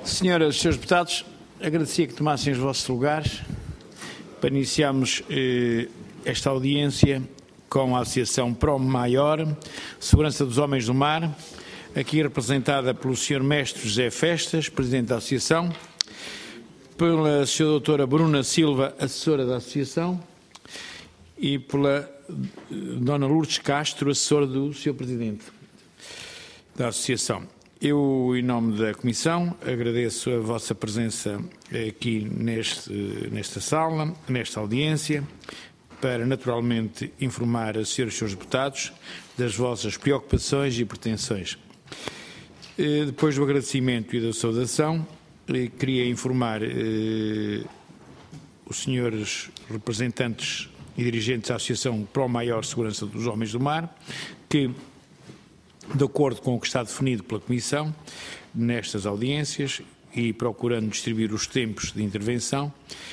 Senhoras e senhores deputados, agradecia que tomassem os vossos lugares para iniciarmos esta audiência com a Associação Pro Maior, Segurança dos Homens do Mar, aqui representada pelo Sr. Mestre José Festas, Presidente da Associação, pela Sra. Doutora Bruna Silva, Assessora da Associação, e pela Dona Lourdes Castro, Assessora do Sr. Presidente da Associação. Eu, em nome da Comissão, agradeço a vossa presença aqui nesta sala, nesta audiência, para naturalmente informar as senhoras e senhores deputados das vossas preocupações e pretensões. Depois do agradecimento e da saudação, queria informar os senhores representantes e dirigentes da Associação Pro Maior Segurança dos Homens do Mar, que, de acordo com o que está definido pela Comissão, nestas audiências e procurando distribuir os tempos de intervenção,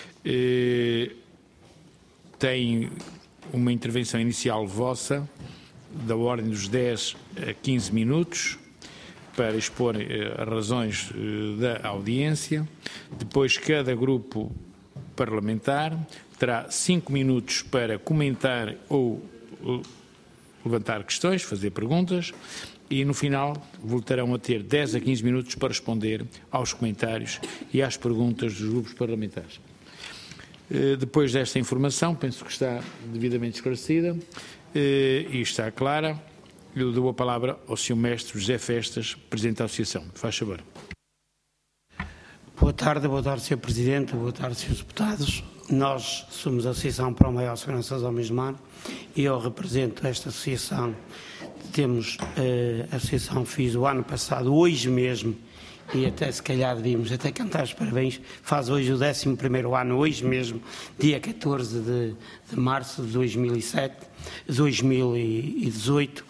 tem uma intervenção inicial vossa, da ordem dos 10 a 15 minutos, para expor as razões da audiência. Depois, cada grupo parlamentar terá 5 minutos para comentar ou levantar questões, fazer perguntas, e no final voltarão a ter 10 a 15 minutos para responder aos comentários e às perguntas dos grupos parlamentares. Depois desta informação, penso que está devidamente esclarecida e está clara, eu dou a palavra ao Sr. Mestre José Festas, Presidente da Associação. Faz favor. Boa tarde, Sr. Presidente, boa tarde, Srs. Deputados. Nós somos a Associação Pro Maior Segurança dos Homens do Mar e eu represento esta associação. Temos a associação, fiz o ano passado, hoje mesmo, e até se calhar devíamos até cantar os parabéns, faz hoje o 11º ano, hoje mesmo, dia 14 de março de 2018,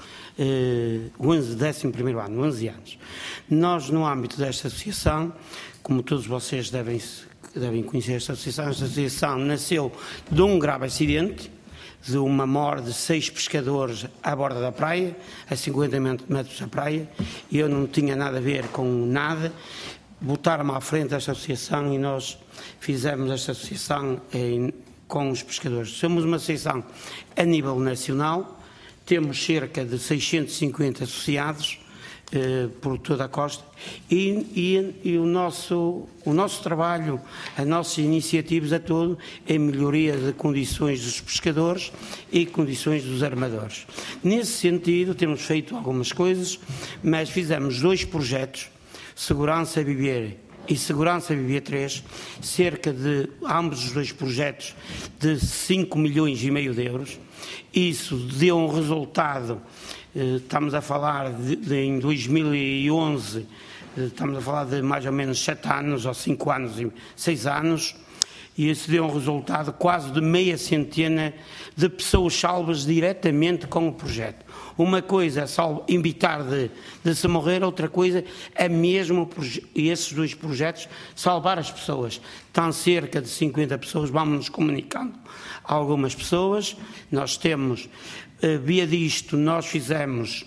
11º ano, 11 anos. Nós, no âmbito desta associação, como todos vocês devem conhecer esta associação nasceu de um grave acidente, de uma morte de 6 pescadores à borda da praia, a 50 metros da praia, e eu não tinha nada a ver com nada. Botaram-me à frente desta associação e nós fizemos esta associação com os pescadores. Somos uma associação a nível nacional, temos cerca de 650 associados por toda a costa e o nosso trabalho, as nossas iniciativas a todo é melhoria de condições dos pescadores e condições dos armadores. Nesse sentido temos feito algumas coisas, mas fizemos 2 projetos, Segurança Viver e Segurança Viver 3, cerca de ambos os 2 projetos de 5,5 milhões de euros. Isso deu um resultado. Estamos a falar em 2011, estamos a falar de mais ou menos 7 anos, ou 5 anos e 6 anos, e isso deu um resultado quase de meia centena de pessoas salvas diretamente com o projeto. Uma coisa é evitar de se morrer, outra coisa é mesmo esses 2 projetos salvar as pessoas. Estão cerca de 50 pessoas, vamos nos comunicando a algumas pessoas. Nós temos, via disto, nós fizemos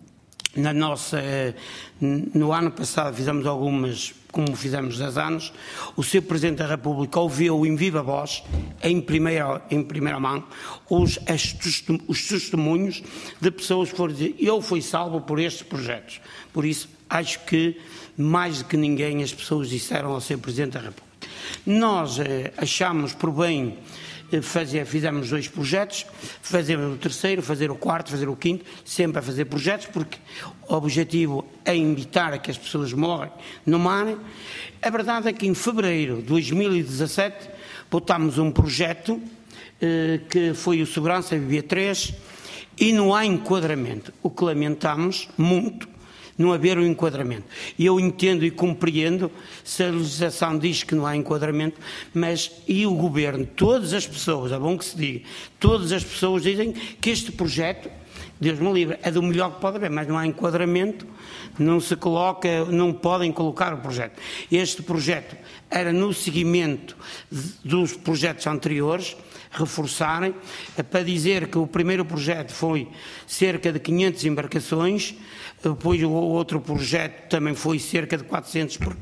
no ano passado fizemos algumas, como fizemos 10 anos, o Sr. Presidente da República ouviu em viva voz, em primeira mão, os testemunhos de pessoas que foram dizer: eu fui salvo por estes projetos. Por isso, acho que, mais do que ninguém, as pessoas disseram ao Sr. Presidente da República. Nós achamos por bem fizemos 2 projetos, fazer o 3º, fazer o 4º, fazer o 5º, sempre a fazer projetos, porque o objetivo é evitar que as pessoas morram no mar. A verdade é que em fevereiro de 2017 botámos um projeto que foi o Segurança Viver 3 e não há enquadramento, o que lamentamos muito, não haver um enquadramento. E eu entendo e compreendo se a legislação diz que não há enquadramento, mas e o Governo, todas as pessoas, é bom que se diga, todas as pessoas dizem que este projeto, Deus me livre, é do melhor que pode haver, mas não há enquadramento, não se coloca, não podem colocar o projeto. Este projeto era no seguimento dos projetos anteriores, reforçarem, para dizer que o primeiro projeto foi cerca de 500 embarcações, depois o outro projeto também foi cerca de 400, porquê?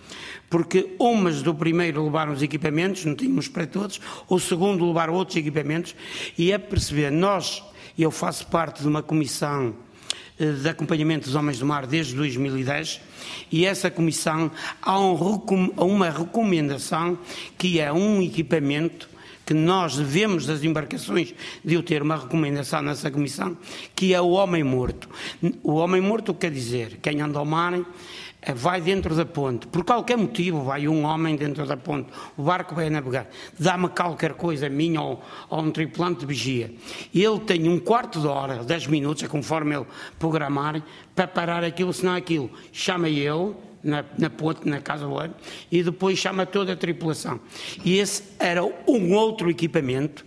porque umas do primeiro levaram os equipamentos, não tínhamos para todos, o segundo levaram outros equipamentos, e é perceber, eu faço parte de uma comissão de acompanhamento dos homens do mar desde 2010, e essa comissão há uma recomendação que é um equipamento que nós devemos das embarcações de eu ter uma recomendação nessa comissão, que é o homem morto. O homem morto quer dizer, quem anda ao mar vai dentro da ponte, por qualquer motivo vai um homem dentro da ponte, o barco vai a navegar, dá-me qualquer coisa a mim ou um tripulante de vigia, e ele tem um quarto de hora, 10 minutos, conforme ele programar, para parar aquilo, senão aquilo, chama ele, na ponte, na casa do leiro, e depois chama toda a tripulação. E esse era um outro equipamento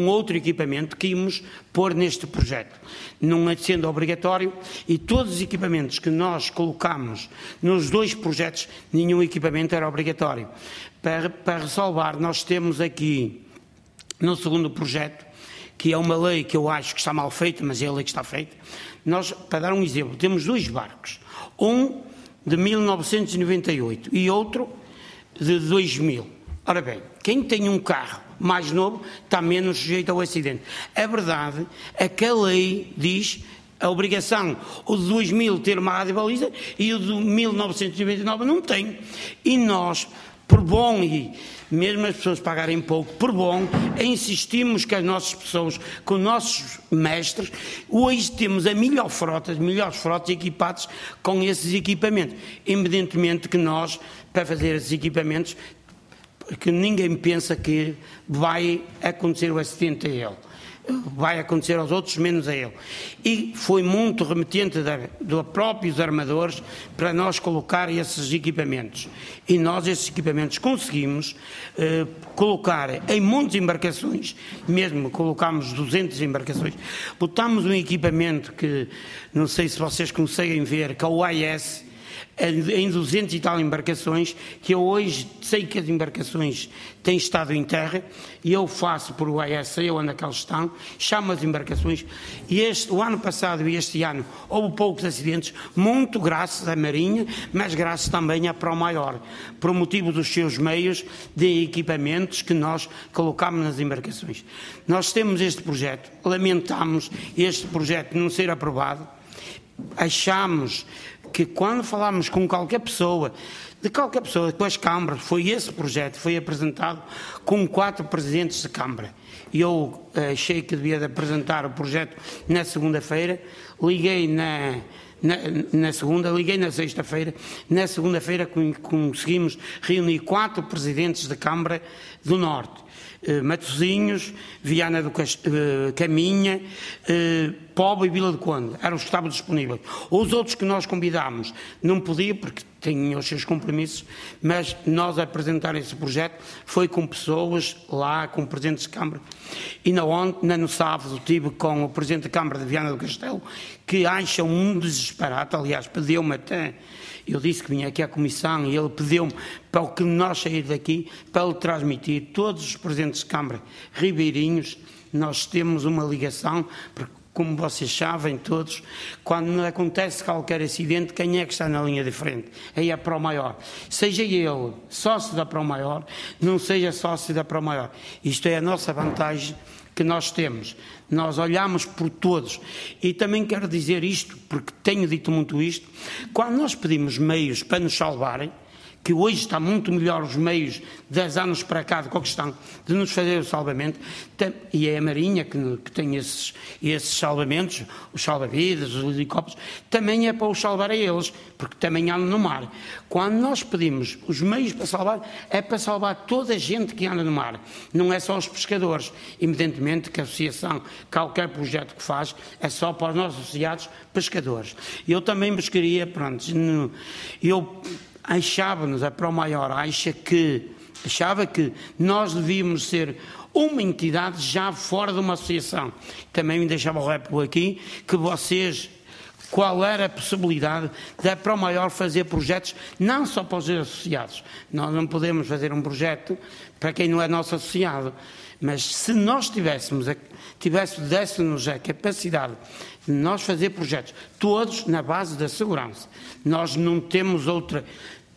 que íamos pôr neste projeto, não sendo obrigatório, e todos os equipamentos que nós colocamos nos dois projetos, nenhum equipamento era obrigatório. Para resolver, nós temos aqui, no segundo projeto, que é uma lei que eu acho que está mal feita, mas é a lei que está feita, nós, para dar um exemplo, temos dois barcos, um de 1998 e outro de 2000. Ora bem, quem tem um carro mais novo está menos sujeito ao acidente. É verdade, é que a lei diz a obrigação, o de 2000 ter uma rádio-baliza e o de 1999 não tem. E nós, por bom, e mesmo as pessoas pagarem pouco, por bom, insistimos que as nossas pessoas, com os nossos mestres, hoje temos a melhores frotas equipadas com esses equipamentos. Evidentemente que nós, para fazer esses equipamentos, que ninguém pensa que vai acontecer o acidente a ele. Vai acontecer aos outros, menos a ele. E foi muito remetente dos próprios armadores para nós colocar esses equipamentos. E nós, esses equipamentos, conseguimos colocar em muitas embarcações, mesmo colocámos 200 embarcações, botámos um equipamento que, não sei se vocês conseguem ver, que é o AIS, em 200 e tal embarcações, que eu hoje sei que as embarcações têm estado em terra, e eu faço por o AS, eu ando que eles estão, chamo as embarcações, e o ano passado e este ano houve poucos acidentes, muito graças à Marinha, mas graças também à Promaior, por motivo dos seus meios de equipamentos que nós colocamos nas embarcações. Nós temos este projeto, lamentamos este projeto não ser aprovado, achamos que quando falámos com qualquer pessoa, com as câmaras, foi esse projeto, foi apresentado com 4 presidentes de câmara. E eu achei que devia de apresentar o projeto na segunda-feira, liguei na segunda, liguei na sexta-feira, na segunda-feira conseguimos reunir 4 presidentes de câmara do Norte. Matosinhos, Viana do Caminha, Póvoa e Vila do Conde, eram os que estavam disponíveis. Os outros que nós convidámos não podiam, porque tinham os seus compromissos, mas nós apresentar esse projeto foi com pessoas lá, com presidentes de Câmara. E no sábado estive com o presidente da Câmara de Viana do Castelo, que acha um disparate, aliás, pediu-me até, eu disse que vinha aqui à comissão e ele pediu-me para o que nós saímos daqui, para ele transmitir todos os presidentes de Câmara ribeirinhos, nós temos uma ligação, porque como vocês sabem todos, quando acontece qualquer acidente, quem é que está na linha de frente? Aí é a Promaior. Seja ele sócio da Promaior, não seja sócio da Promaior. Isto é a nossa vantagem que nós temos. Nós olhamos por todos. E também quero dizer isto, porque tenho dito muito isto, quando nós pedimos meios para nos salvarem, que hoje está muito melhor os meios, 10 anos para cá, do que estão, de nos fazer o salvamento, e é a Marinha que tem esses salvamentos, os salva-vidas, os helicópteros, também é para os salvar a eles, porque também andam no mar. Quando nós pedimos os meios para salvar, é para salvar toda a gente que anda no mar, não é só os pescadores. Evidentemente que a associação, qualquer projeto que faz, é só para os nossos associados pescadores. Eu também vos queria, achava-nos, a Promaior achava que nós devíamos ser uma entidade já fora de uma associação. Também me deixava o rap aqui, que vocês, qual era a possibilidade da Promaior fazer projetos, não só para os associados. Nós não podemos fazer um projeto para quem não é nosso associado, mas se nós desse-nos a capacidade de nós fazer projetos, todos na base da segurança. Nós não temos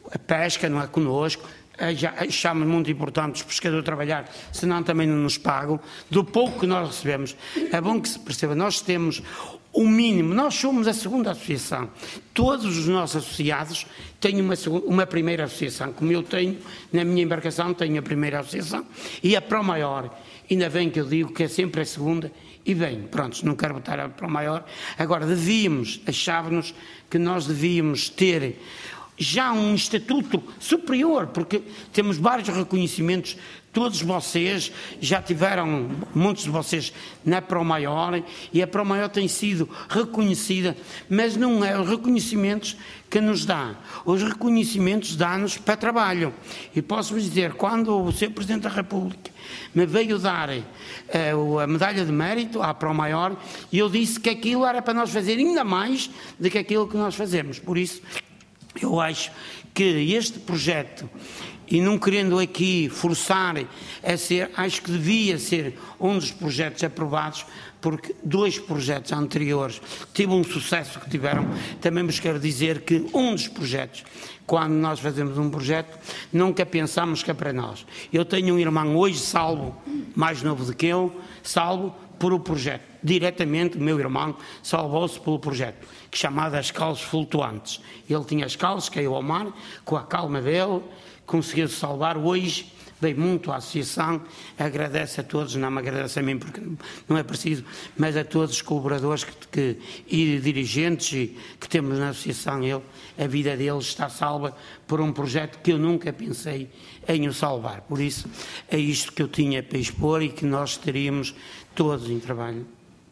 a pesca não é connosco. Já achamos muito importante os pescadores trabalhar, senão também não nos pagam. Do pouco que nós recebemos, é bom que se perceba, nós temos o mínimo, nós somos a segunda associação. Todos os nossos associados têm uma primeira associação, como eu tenho, na minha embarcação tenho a primeira associação, e a Pro Maior, ainda bem que eu digo que é sempre a segunda, e bem, pronto, não quero botar a Pro Maior. Agora, achávamos que nós devíamos ter já um estatuto superior, porque temos vários reconhecimentos, todos vocês já tiveram, muitos de vocês, na Pro Maior, e a Pro Maior tem sido reconhecida, mas não é os reconhecimentos que nos dá, os reconhecimentos dá-nos para trabalho. E posso-vos dizer, quando o Sr. Presidente da República me veio dar a medalha de mérito à Pro Maior, eu disse que aquilo era para nós fazer ainda mais do que aquilo que nós fazemos. Por isso, eu acho que este projeto, e não querendo aqui forçar a ser, acho que devia ser um dos projetos aprovados, porque 2 projetos anteriores tiveram um sucesso que tiveram. Também vos quero dizer que um dos projetos, quando nós fazemos um projeto, nunca pensamos que é para nós. Eu tenho um irmão hoje, salvo, mais novo do que eu, salvo por o projeto. Diretamente, o meu irmão salvou-se pelo projeto, que chamado As Calças Flutuantes. Ele tinha as calças, caiu ao mar, com a calma dele, conseguiu-se salvar. Hoje veio muito à associação, agradece a todos, não me agradece a mim porque não é preciso, mas a todos os colaboradores e dirigentes que temos na associação. A vida deles está salva por um projeto que eu nunca pensei em o salvar. Por isso, é isto que eu tinha para expor e que nós teríamos todos em trabalho.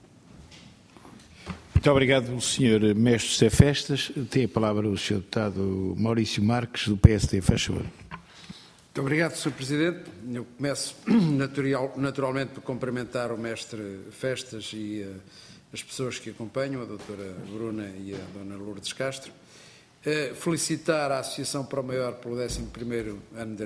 Muito obrigado, Sr. Mestre José Festas. Tem a palavra o Sr. Deputado Maurício Marques, do PSD. Faz favor. Muito obrigado, Sr. Presidente. Eu começo naturalmente por cumprimentar o Mestre Festas e as pessoas que acompanham, a doutora Bruna e a dona Lourdes Castro. Felicitar a Associação Pro Maior pelo 11º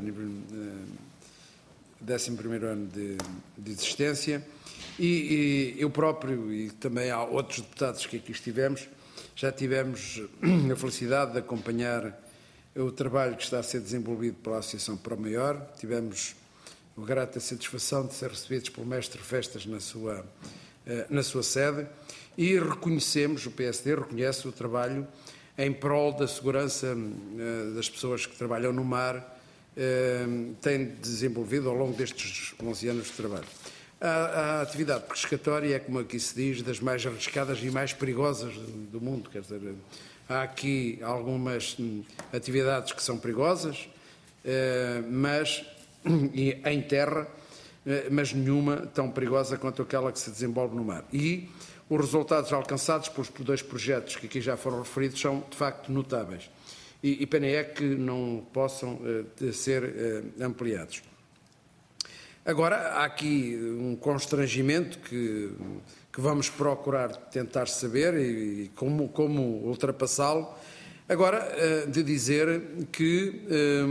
ano de existência. E eu próprio, e também há outros deputados que aqui estivemos, já tivemos a felicidade de acompanhar o trabalho que está a ser desenvolvido pela Associação Pro Maior. Tivemos a grata satisfação de ser recebidos pelo Mestre Festas na sua sede, e reconhecemos, o PSD reconhece o trabalho em prol da segurança das pessoas que trabalham no mar, tem desenvolvido ao longo destes 11 anos de trabalho. A atividade pescatória é, como aqui se diz, das mais arriscadas e mais perigosas do mundo. Quer dizer, há aqui algumas atividades que são perigosas, mas em terra, mas nenhuma tão perigosa quanto aquela que se desenvolve no mar. E os resultados alcançados pelos 2 projetos que aqui já foram referidos são, de facto, notáveis. E pena é que não possam ser ampliados. Agora, há aqui um constrangimento que vamos procurar tentar saber e como ultrapassá-lo. Agora, de dizer que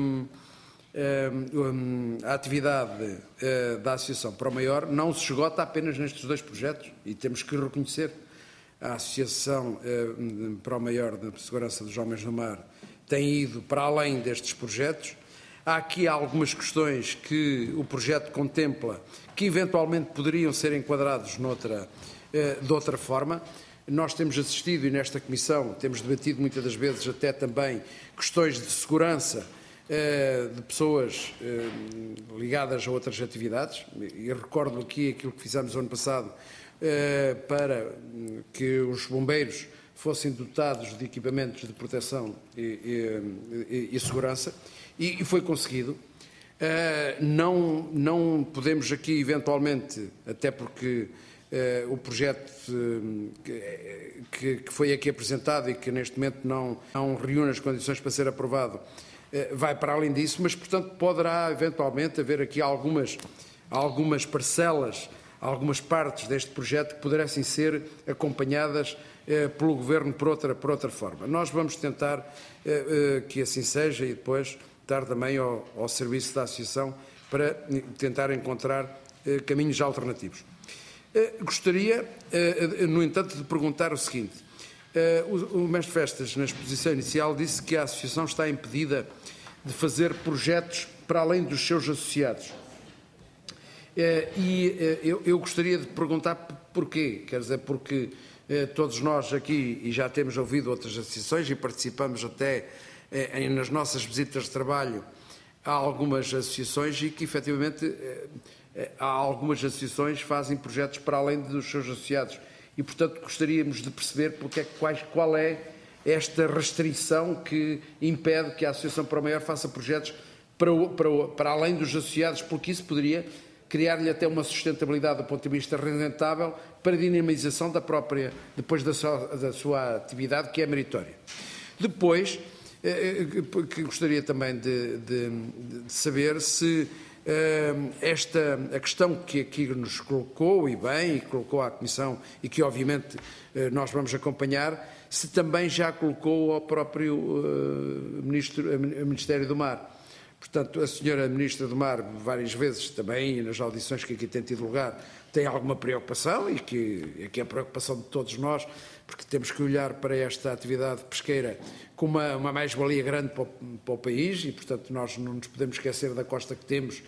a atividade da Associação Pro Maior não se esgota apenas nestes 2 projetos, e temos que reconhecer a Associação Pro Maior de Segurança dos Homens no Mar tem ido para além destes projetos. Há aqui algumas questões que o projeto contempla que eventualmente poderiam ser enquadrados de outra forma. Nós temos assistido, e nesta Comissão temos debatido muitas das vezes até também questões de segurança de pessoas ligadas a outras atividades, e recordo aqui aquilo que fizemos o ano passado para que os bombeiros fossem dotados de equipamentos de proteção e segurança, e foi conseguido. Não podemos aqui, eventualmente, até porque o projeto que foi aqui apresentado e que neste momento não reúne as condições para ser aprovado, vai para além disso, mas, portanto, poderá eventualmente haver aqui algumas parcelas, algumas partes deste projeto que pudessem ser acompanhadas pelo Governo por outra forma. Nós vamos tentar que assim seja, e depois dar também ao serviço da Associação para tentar encontrar caminhos alternativos. Gostaria, no entanto, de perguntar o seguinte. O mestre Festas, na exposição inicial, disse que a Associação está impedida de fazer projetos para além dos seus associados. Eu gostaria de perguntar porquê. Quer dizer, porque todos nós aqui, e já temos ouvido outras associações e participamos até nas nossas visitas de trabalho a algumas associações e que efetivamente há algumas associações que fazem projetos para além dos seus associados e, portanto, gostaríamos de perceber qual é esta restrição que impede que a Associação Para o Maior faça projetos para além dos associados, porque isso poderia criar-lhe até uma sustentabilidade do ponto de vista rentável para a dinamização depois da sua atividade, que é meritória. Depois, que gostaria também de saber se a questão que aqui nos colocou, e bem, e colocou à Comissão, e que obviamente nós vamos acompanhar, se também já colocou ao próprio Ministério do Mar. Portanto, a senhora Ministra do Mar, várias vezes também, nas audições que aqui têm tido lugar, tem alguma preocupação, e que é a preocupação de todos nós, porque temos que olhar para esta atividade pesqueira com uma mais-valia grande para o país, e, portanto, nós não nos podemos esquecer da costa que temos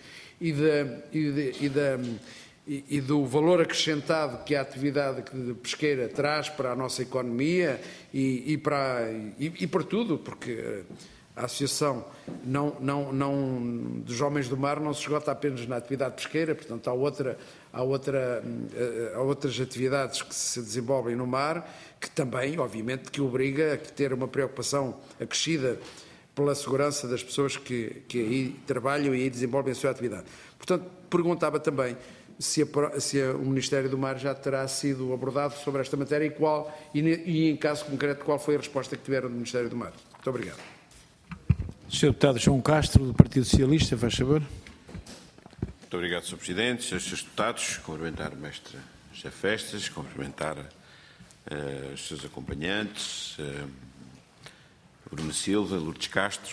e do valor acrescentado que a atividade pesqueira traz para a nossa economia e para tudo, porque a Associação dos Homens do Mar não se esgota apenas na atividade pesqueira, portanto há outras atividades que se desenvolvem no mar, que também, obviamente, que obriga a ter uma preocupação acrescida pela segurança das pessoas que aí trabalham e aí desenvolvem a sua atividade. Portanto, perguntava também se o Ministério do Mar já terá sido abordado sobre esta matéria e em caso concreto, qual foi a resposta que tiveram do Ministério do Mar. Muito obrigado. Sr. Deputado João Castro, do Partido Socialista, faz favor. Muito obrigado, Sr. Presidente. Srs. Deputados, cumprimentar o Mestre José Festas, cumprimentar os seus acompanhantes, Bruno Silva, Lourdes Castro.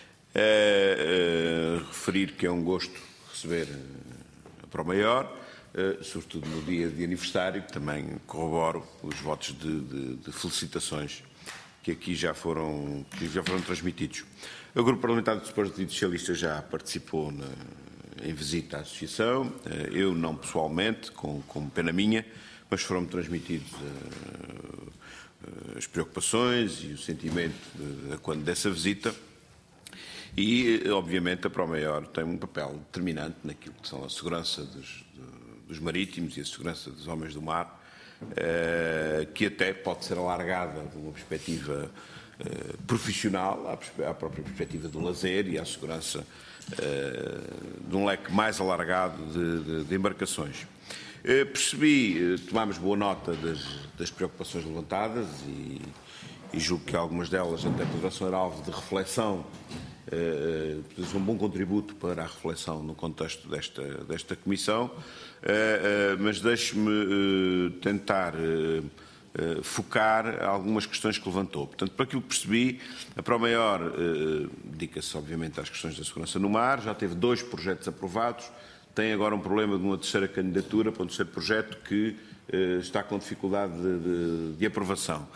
Referir que é um gosto receber a Para o Maior, sobretudo no dia de aniversário, que também corroboro os votos de felicitações que aqui já foram transmitidos. O Grupo Parlamentar do Partido Socialista já participou em visita à Associação, eu não pessoalmente, com pena minha, mas foram-me transmitidos as preocupações e o sentimento dessa visita e, obviamente, a Para o Maior tem um papel determinante naquilo que são a segurança dos marítimos e a segurança dos homens do mar, que até pode ser alargada de uma perspectiva profissional à própria perspectiva do lazer e à segurança de um leque mais alargado de embarcações. Tomámos boa nota das preocupações levantadas e julgo que algumas delas até poderão ser alvo de reflexão, um bom contributo para a reflexão no contexto desta Comissão, mas deixe-me tentar focar algumas questões que levantou. Portanto, para aquilo que percebi, a Para o Maior dedica-se, obviamente, às questões da segurança no mar, já teve 2 projetos aprovados, tem agora um problema de uma terceira candidatura para um terceiro projeto que está com dificuldade de aprovação.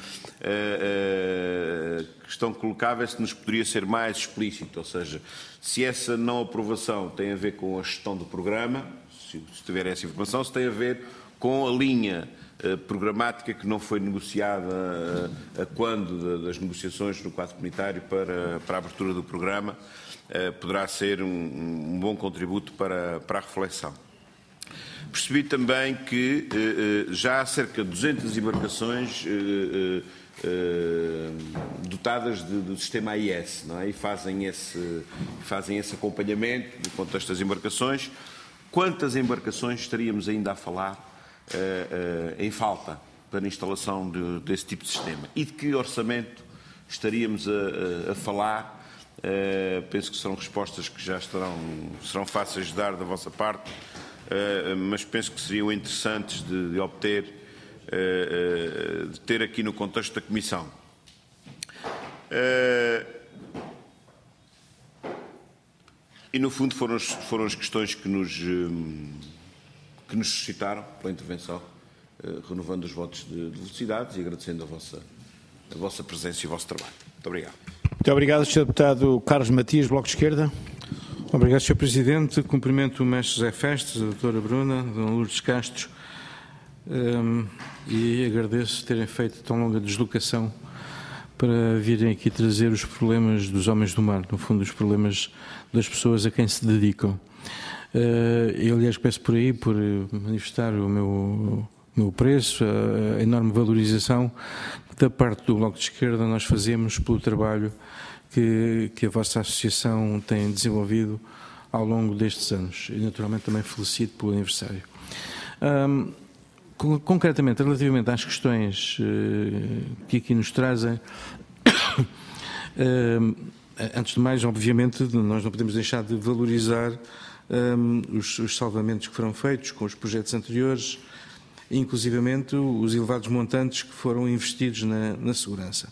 A questão que colocava é se nos poderia ser mais explícito, ou seja, se essa não aprovação tem a ver com a gestão do programa, se tiver essa informação, se tem a ver com a linha programática que não foi negociada a quando das negociações no quadro comunitário para a abertura do programa, poderá ser um bom contributo para a reflexão. Percebi também que já há cerca de 200 embarcações dotadas do sistema AIS, não é? E fazem esse acompanhamento do contexto das embarcações. Quantas embarcações estaríamos ainda a falar em falta para a instalação desse tipo de sistema? E de que orçamento estaríamos a falar? Penso que serão respostas que já serão fáceis de dar da vossa parte, mas penso que seriam interessantes de obter, de ter aqui no contexto da Comissão. E, no fundo, foram as questões que nos suscitaram pela intervenção, renovando os votos de velocidades e agradecendo a a vossa presença e o vosso trabalho. Muito obrigado. Muito obrigado, Sr. Deputado Carlos Matias, Bloco de Esquerda. Obrigado, Sr. Presidente. Cumprimento o Mestre José Festes, a doutora Bruna, a dona Lourdes Castro, e agradeço terem feito tão longa deslocação para virem aqui trazer os problemas dos homens do mar, no fundo, os problemas das pessoas a quem se dedicam. Eu, aliás, peço por aí, por manifestar o meu preço, a enorme valorização da parte do Bloco de Esquerda nós fazemos pelo trabalho que a vossa associação tem desenvolvido ao longo destes anos. E, naturalmente, também felicito pelo aniversário. Concretamente, relativamente às questões que aqui nos trazem, antes de mais, obviamente, nós não podemos deixar de valorizar os salvamentos que foram feitos com os projetos anteriores, inclusivamente os elevados montantes que foram investidos na segurança.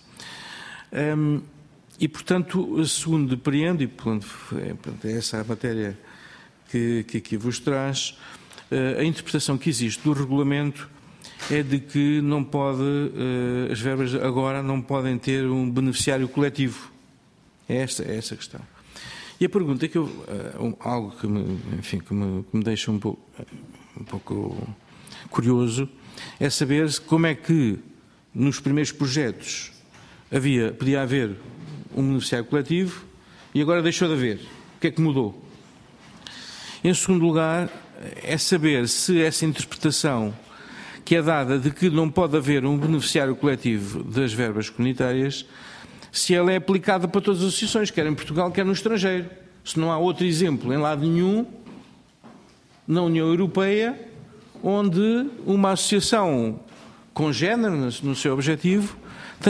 E, portanto, segundo depreendo, e portanto, é essa a matéria que aqui vos traz, a interpretação que existe do regulamento é de que não pode, as verbas agora não podem ter um beneficiário coletivo. É essa a questão. E a pergunta que algo que me deixa um pouco curioso é saber como é que nos primeiros projetos podia haver um beneficiário coletivo e agora deixou de haver. O que é que mudou? Em segundo lugar, é saber se essa interpretação que é dada de que não pode haver um beneficiário coletivo das verbas comunitárias, se ela é aplicada para todas as associações, quer em Portugal, quer no estrangeiro. Se não há outro exemplo em lado nenhum, na União Europeia, onde uma associação congénere no seu objetivo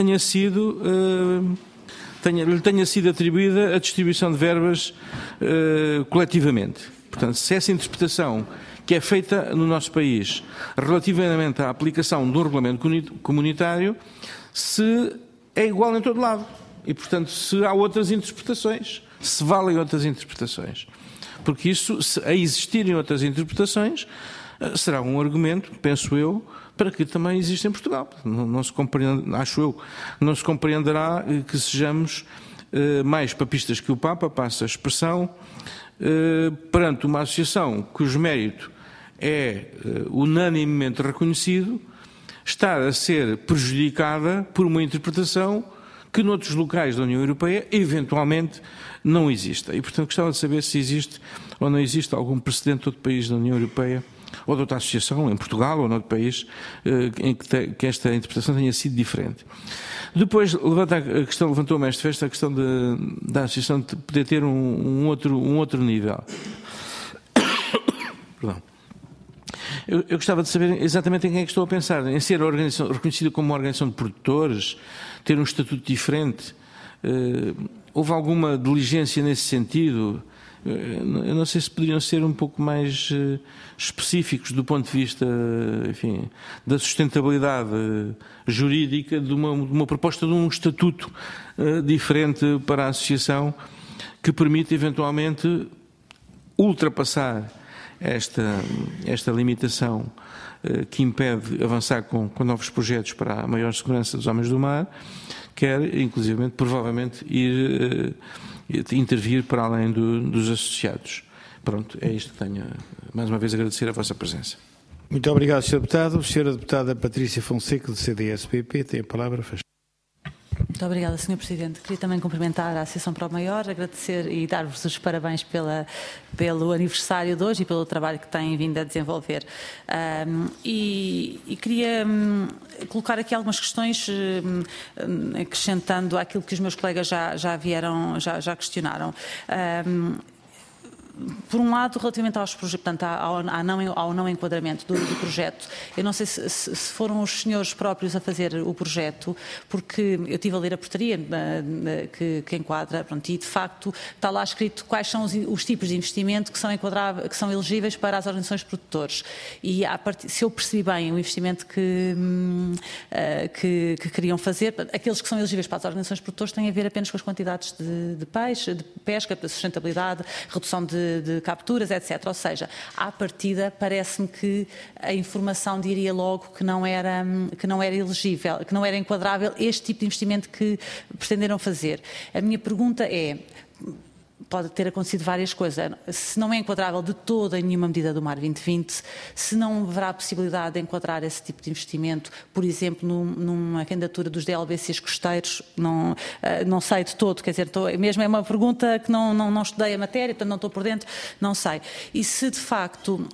lhe tenha sido atribuída a distribuição de verbas coletivamente. Portanto, se essa interpretação que é feita no nosso país relativamente à aplicação do regulamento comunitário, se é igual em todo lado. E, portanto, se há outras interpretações, se valem outras interpretações. Porque isso, se a existirem outras interpretações, será um argumento, penso eu, para que também exista em Portugal. Não se compreende, acho eu, não se compreenderá que sejamos mais papistas que o Papa, passa a expressão, perante uma associação cujo mérito é unanimemente reconhecido, estar a ser prejudicada por uma interpretação que noutros locais da União Europeia eventualmente não exista. E, portanto, gostava de saber se existe ou não existe algum precedente de outro país da União Europeia ou de outra associação, em Portugal ou noutro país, em que esta interpretação tenha sido diferente. Depois, levantou o Mestre Festa a questão da associação de poder ter um outro nível. Perdão. Eu gostava de saber exatamente em quem é que estou a pensar. Em ser reconhecida como uma organização de produtores, ter um estatuto diferente. Houve alguma diligência nesse sentido? Eu não sei se poderiam ser um pouco mais específicos do ponto de vista, enfim, da sustentabilidade jurídica de uma proposta de um estatuto diferente para a associação que permite eventualmente ultrapassar esta limitação que impede avançar com novos projetos para a maior segurança dos homens do mar, quer, inclusivamente, provavelmente, intervir para além dos associados. Pronto, é isto que tenho. Mais uma vez agradecer a vossa presença. Muito obrigado, Sr. Deputado. Sra. Deputada Patrícia Fonseca, do CDS-PP, tem a palavra. Muito obrigada, Sr. Presidente. Queria também cumprimentar a Associação Pro Maior, agradecer e dar-vos os parabéns pelo aniversário de hoje e pelo trabalho que têm vindo a desenvolver. E queria colocar aqui algumas questões, acrescentando àquilo que os meus colegas já questionaram. Por um lado, relativamente aos projetos, portanto, ao não enquadramento do projeto, eu não sei se foram os senhores próprios a fazer o projeto, porque eu estive a ler a portaria que enquadra, pronto, e de facto está lá escrito quais são os tipos de investimento que são elegíveis para as organizações de produtores. E se eu percebi bem o investimento que queriam fazer, aqueles que são elegíveis para as organizações de produtores têm a ver apenas com as quantidades de peixe, de pesca, de sustentabilidade, redução de de capturas, etc. Ou seja, à partida, parece-me que a informação diria logo que não era elegível, que não era enquadrável este tipo de investimento que pretenderam fazer. A minha pergunta é... Pode ter acontecido várias coisas. Se não é enquadrável de toda em nenhuma medida do Mar 2020, se não haverá possibilidade de enquadrar esse tipo de investimento, por exemplo, numa candidatura dos DLBCs costeiros, não sei de todo, quer dizer, mesmo é uma pergunta que não estudei a matéria, portanto não estou por dentro, não sei. E se de facto...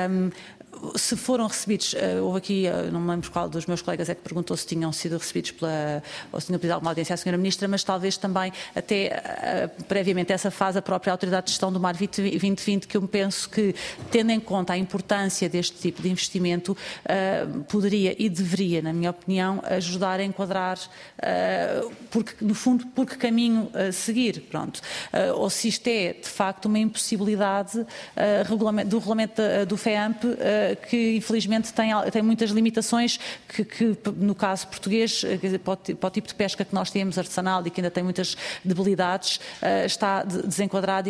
se foram recebidos, houve aqui, não me lembro qual dos meus colegas é que perguntou se tinham sido recebidos ou se tinham pedido alguma audiência à Sra. Ministra, mas talvez também, até previamente a essa fase, a própria Autoridade de Gestão do Mar 2020, que eu penso que, tendo em conta a importância deste tipo de investimento, poderia e deveria, na minha opinião, ajudar a enquadrar, porque, no fundo, por que caminho seguir, pronto. Ou se isto é, de facto, uma impossibilidade do regulamento do FEAMP, que infelizmente tem muitas limitações que no caso português, quer dizer, para o tipo de pesca que nós temos, artesanal, e que ainda tem muitas debilidades, está desenquadrado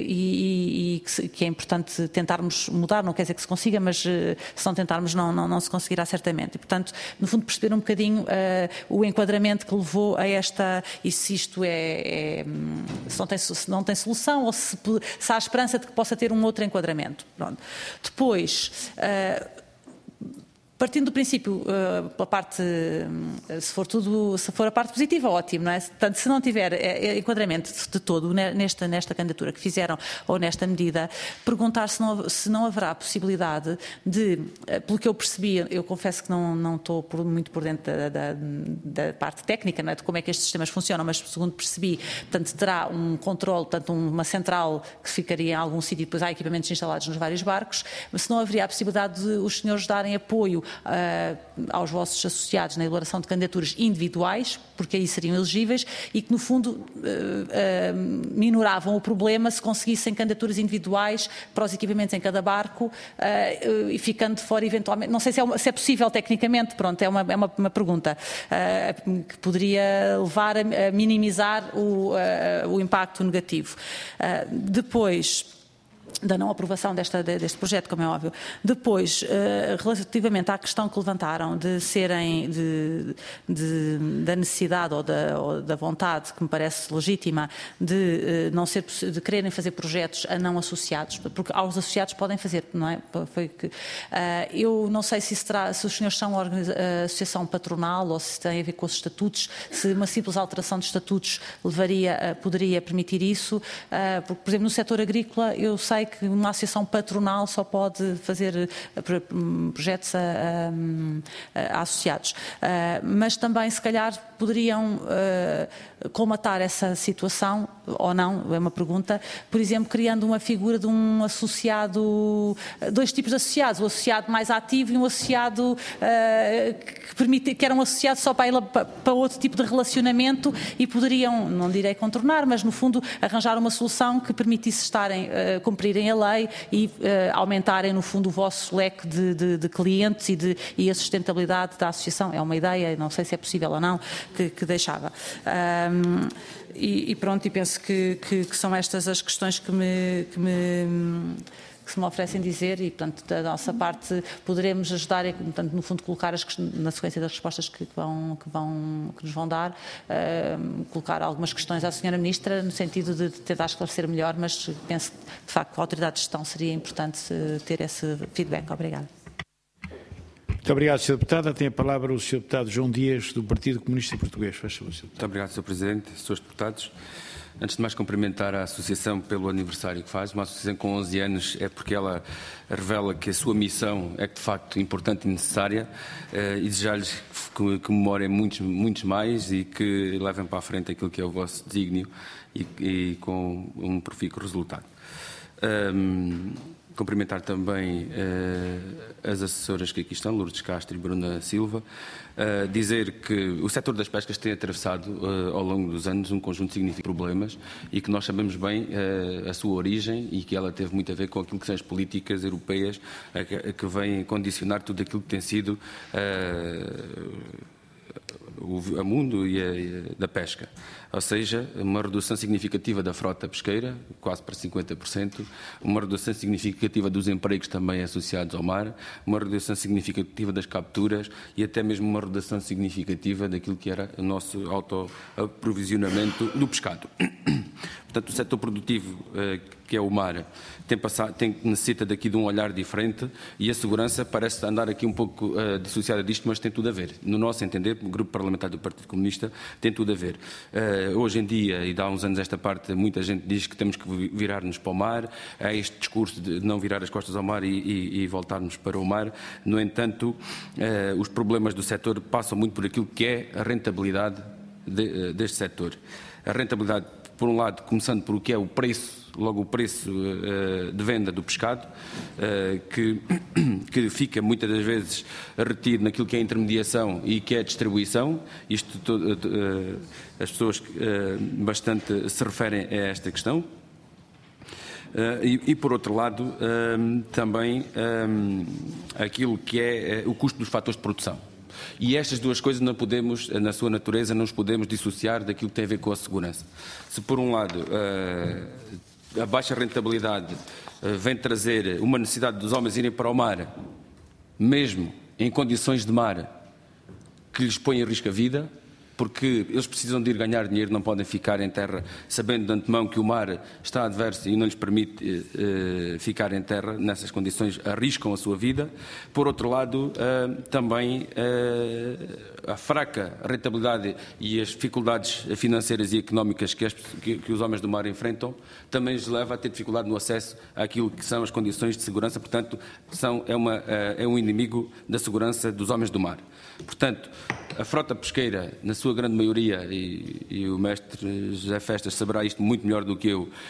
e que é importante tentarmos mudar, não quer dizer que se consiga, mas se não tentarmos não se conseguirá certamente. E, portanto, no fundo, perceber um bocadinho o enquadramento que levou a esta, e se isto se não tem solução, ou se há esperança de que possa ter um outro enquadramento. Pronto. Depois... partindo do princípio, pela parte, se for a parte positiva, ótimo, não é? Portanto, se não tiver enquadramento de todo nesta candidatura que fizeram ou nesta medida, perguntar se não haverá possibilidade de, pelo que eu percebi, eu confesso que não estou muito por dentro da parte técnica, não é? De como é que estes sistemas funcionam, mas segundo percebi, portanto, terá um controle, portanto, uma central que ficaria em algum sítio e depois há equipamentos instalados nos vários barcos, mas se não haveria a possibilidade de os senhores darem apoio aos vossos associados na elaboração de candidaturas individuais, porque aí seriam elegíveis, e que no fundo minoravam o problema se conseguissem candidaturas individuais para os equipamentos em cada barco e ficando de fora eventualmente, não sei se é possível tecnicamente, pronto, é uma pergunta que poderia levar a minimizar o impacto negativo. Depois... da não aprovação deste projeto, como é óbvio. Depois, relativamente à questão que levantaram de serem da necessidade ou da vontade, que me parece legítima, de quererem fazer projetos a não associados, porque aos associados podem fazer, não é? Eu não sei se os senhores são a associação patronal ou se tem a ver com os estatutos, se uma simples alteração de estatutos poderia permitir isso, porque, por exemplo, no setor agrícola, eu sei que uma associação patronal só pode fazer projetos a associados. Mas também, se calhar, poderiam colmatar essa situação, ou não, é uma pergunta, por exemplo, criando uma figura de um associado, dois tipos de associados, o associado mais ativo e um associado que era um associado só para outro tipo de relacionamento, e poderiam, não direi contornar, mas no fundo arranjar uma solução que permitisse cumprirem a lei e aumentarem no fundo o vosso leque de clientes e a sustentabilidade da associação. É uma ideia, não sei se é possível ou não, que deixava. E pronto, e penso que são estas as questões que se me oferecem dizer, e portanto da nossa parte poderemos ajudar e, portanto, no fundo colocar na sequência das respostas que nos vão dar, colocar algumas questões à Sra. Ministra no sentido de tentar esclarecer melhor, mas penso que de facto a Autoridade de Gestão seria importante ter esse feedback. Obrigada. Muito obrigado, Sr. Deputado. Tem a palavra o Sr. Deputado João Dias, do Partido Comunista Português. Faz favor, Sr. Deputado. Muito obrigado, Sr. Presidente, Srs. Deputados. Antes de mais, cumprimentar a Associação pelo aniversário que faz. Uma associação com 11 anos é porque ela revela que a sua missão é, de facto, importante e necessária, e desejar-lhes que comemorem muitos mais e que levem para a frente aquilo que é o vosso desígnio e com um profícuo resultado. Cumprimentar também as assessoras que aqui estão, Lourdes Castro e Bruna Silva, dizer que o setor das pescas tem atravessado ao longo dos anos um conjunto significativo de problemas e que nós sabemos bem a sua origem e que ela teve muito a ver com aquilo que são as políticas europeias que vêm condicionar tudo aquilo que tem sido a mundo e da pesca. Ou seja, uma redução significativa da frota pesqueira, quase para 50%, uma redução significativa dos empregos também associados ao mar, uma redução significativa das capturas e até mesmo uma redução significativa daquilo que era o nosso autoaprovisionamento do pescado. Portanto, o setor produtivo, que é o mar, necessita daqui de um olhar diferente e a segurança parece andar aqui um pouco dissociada disto, mas tem tudo a ver. No nosso entender, no Grupo Parlamentar do Partido Comunista, tem tudo a ver. Hoje em dia, e de há uns anos esta parte, muita gente diz que temos que virar-nos para o mar, há este discurso de não virar as costas ao mar e voltarmos para o mar. No entanto, os problemas do setor passam muito por aquilo que é a rentabilidade deste setor. A rentabilidade, por um lado, começando por o que é o preço, logo o preço de venda do pescado, que fica muitas das vezes retido naquilo que é a intermediação e que é a distribuição. As pessoas bastante se referem a esta questão. E por outro lado, também aquilo que é o custo dos fatores de produção. E estas duas coisas não podemos, na sua natureza, não os podemos dissociar daquilo que tem a ver com a segurança. Se por um lado a baixa rentabilidade vem trazer uma necessidade dos homens irem para o mar, mesmo em condições de mar que lhes põem em risco a vida, porque eles precisam de ir ganhar dinheiro, não podem ficar em terra sabendo de antemão que o mar está adverso e não lhes permite ficar em terra nessas condições, arriscam a sua vida. Por outro lado, também a fraca rentabilidade e as dificuldades financeiras e económicas que os homens do mar enfrentam também lhes leva a ter dificuldade no acesso àquilo que são as condições de segurança, portanto, é um inimigo da segurança dos homens do mar. Portanto, a frota pesqueira, na sua grande maioria, e o mestre José Festas saberá isto muito melhor do que eu,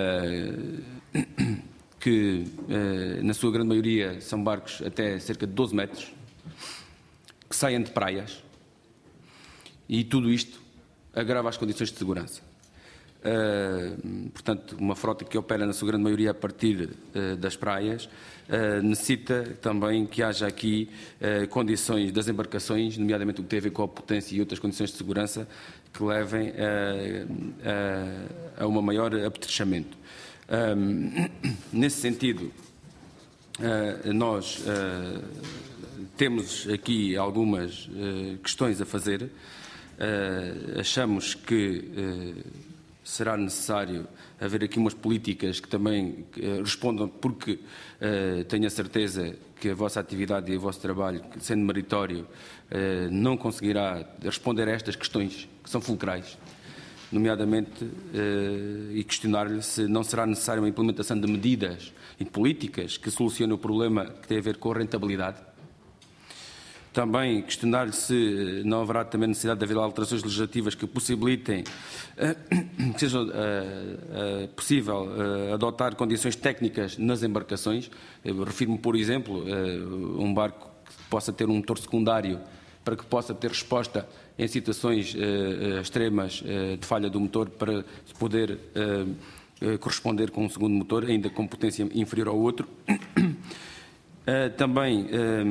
que na sua grande maioria são barcos até cerca de 12 metros, que saem de praias, e tudo isto agrava as condições de segurança. Portanto, uma frota que opera na sua grande maioria a partir das praias necessita também que haja aqui condições das embarcações, nomeadamente o que tem a ver com a potência e outras condições de segurança que levem a um maior apetrechamento. Nesse sentido, nós temos aqui algumas questões a fazer. Achamos que será necessário haver aqui umas políticas que também respondam, porque tenho a certeza que a vossa atividade e o vosso trabalho, sendo meritório, não conseguirá responder a estas questões que são fulcrais, nomeadamente, e questionar-lhe se não será necessária uma implementação de medidas e de políticas que solucionem o problema que tem a ver com a rentabilidade. Também questionar-lhe se não haverá também necessidade de haver alterações legislativas que possibilitem que seja possível adotar condições técnicas nas embarcações. Eu refiro-me, por exemplo, um barco que possa ter um motor secundário para que possa ter resposta em situações extremas de falha do motor, para poder corresponder com um segundo motor, ainda com potência inferior ao outro. Também,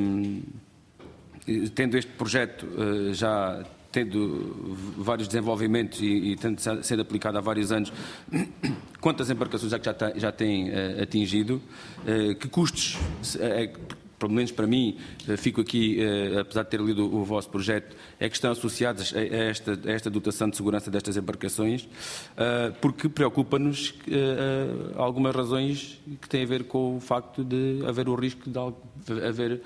tendo este projeto já tendo vários desenvolvimentos e tendo sido aplicado há vários anos, quantas embarcações é que já têm atingido, que custos, pelo menos para mim, fico aqui, apesar de ter lido o vosso projeto, é que estão associadas a esta dotação de segurança destas embarcações, porque preocupa-nos algumas razões que têm a ver com o facto de haver o risco de haver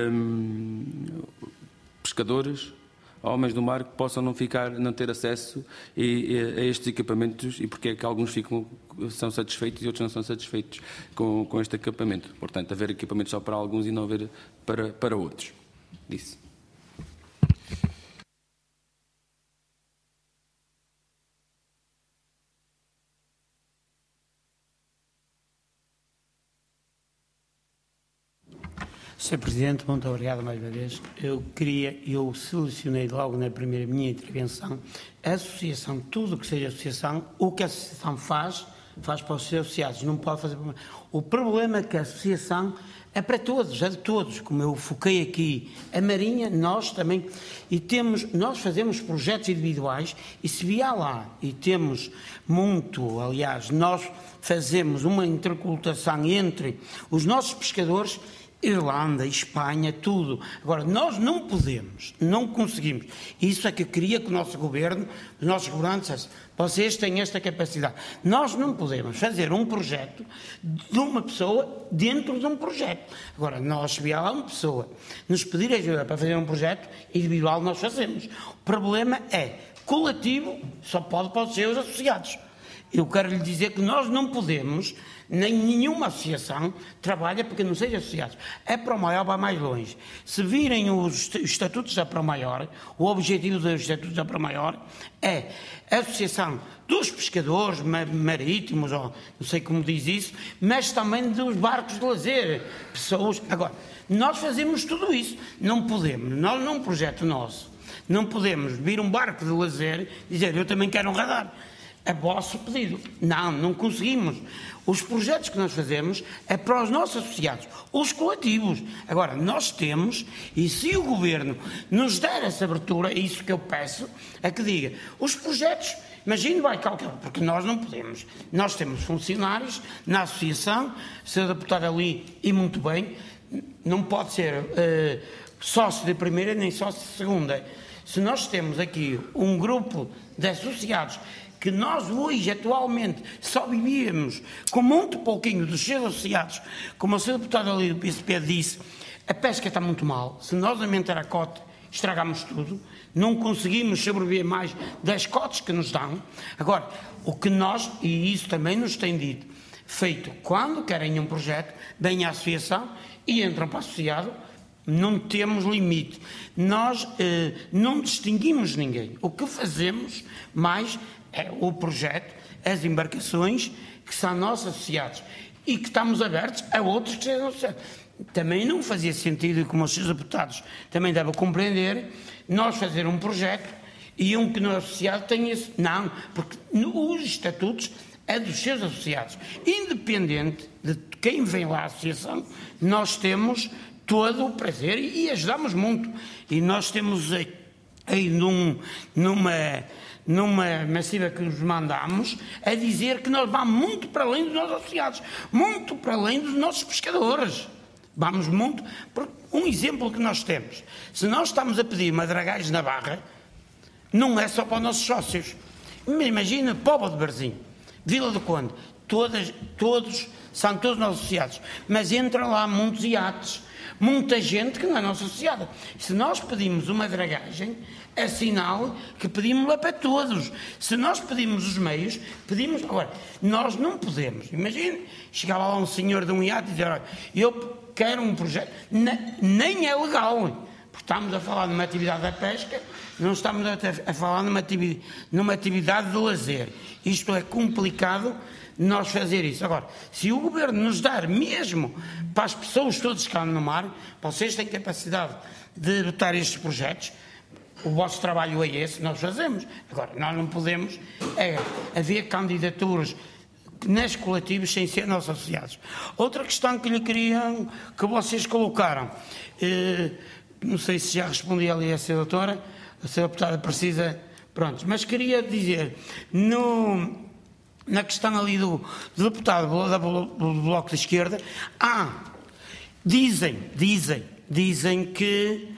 pescadores, homens do mar, que possam não ter acesso a estes equipamentos, e porque é que alguns são satisfeitos e outros não são satisfeitos com este equipamento. Portanto, haver equipamentos só para alguns e não haver para outros. Disse. Sr. Presidente, muito obrigado mais uma vez. Eu selecionei logo na minha intervenção a associação, tudo o que seja associação, o que a associação faz faz para os seus associados, não pode fazer para... O problema é que a associação é para todos, é de todos, como eu foquei aqui, a Marinha, nós também, e nós fazemos projetos individuais, e se vier lá, e temos muito, aliás, nós fazemos uma intercultação entre os nossos pescadores, Irlanda, Espanha, tudo. Agora, nós não podemos, não conseguimos. Isso é que eu queria que o nosso governo, os nossos governantes, dissessem, vocês têm esta capacidade. Nós não podemos fazer um projeto de uma pessoa dentro de um projeto. Agora, nós, se vier lá uma pessoa nos pedir ajuda para fazer um projeto individual, nós fazemos. O problema é, coletivo, só pode para os seus associados. Eu quero lhe dizer que nós não podemos, nem nenhuma associação trabalha porque não seja associados. A Promaior vai mais longe. Se virem os estatutos da Promaior, o objetivo dos estatutos da Promaior é a associação dos pescadores marítimos, ou não sei como diz isso, mas também dos barcos de lazer, pessoas. Agora, nós fazemos tudo isso. Não podemos, nós num projeto nosso, não podemos vir um barco de lazer e dizer, eu também quero um radar. É vosso pedido. Não conseguimos. Os projetos que nós fazemos é para os nossos associados, os coletivos. Agora, nós temos, e se o Governo nos der essa abertura, é isso que eu peço, é que diga, os projetos, imagine, vai calcular, porque nós não podemos. Nós temos funcionários na associação, ser deputado ali, e muito bem, não pode ser sócio de primeira nem sócio de segunda. Se nós temos aqui um grupo de associados que nós hoje, atualmente, só vivíamos com muito pouquinho dos seus associados, como o seu deputado ali do PSP disse, a pesca está muito mal. Se nós aumentar a cota, estragamos tudo, não conseguimos sobreviver mais das cotas que nos dão. Agora, o que nós, e isso também nos tem dito, feito quando querem um projeto, vêm à associação e entram para o associado, não temos limite. Nós não distinguimos ninguém. O que fazemos mais é o projeto, as embarcações que são nossos associados e que estamos abertos a outros que sejam associados. Também não fazia sentido, como os seus deputados também devem compreender, nós fazer um projeto e um que não é associado tenha esse... Não, porque os estatutos é dos seus associados. Independente de quem vem lá à associação, nós temos todo o prazer e ajudamos muito. E nós temos aí numa massiva que nos mandamos, a dizer que nós vamos muito para além dos nossos associados, muito para além dos nossos pescadores. Vamos muito, porque um exemplo que nós temos, se nós estamos a pedir uma dragagem na Barra, não é só para os nossos sócios. Imagina, Póvoa de Varzim, Vila do Conde, são todos nossos associados, mas entram lá muitos iates, muita gente que não é nossa associada. Se nós pedimos uma dragagem, é sinal que pedimos-la para todos. Se nós pedimos os meios, pedimos... Agora, nós não podemos. Imagine, chegava lá um senhor de um iate e dizia, olha, eu quero um projeto. Nem é legal. Porque estamos a falar numa atividade da pesca, não estamos a falar numa atividade de lazer. Isto é complicado nós fazer isso. Agora, se o Governo nos dar mesmo para as pessoas todas que andam no mar, vocês têm capacidade de adotar estes projetos, o vosso trabalho é esse, nós fazemos. Agora, nós não podemos haver candidaturas nas coletivas sem ser nossos associados. Outra questão que lhe queriam, que vocês colocaram, não sei se já respondi ali a senhora doutora, a senhora deputada precisa, pronto, mas queria dizer, na questão ali do deputado do Bloco de Esquerda, dizem que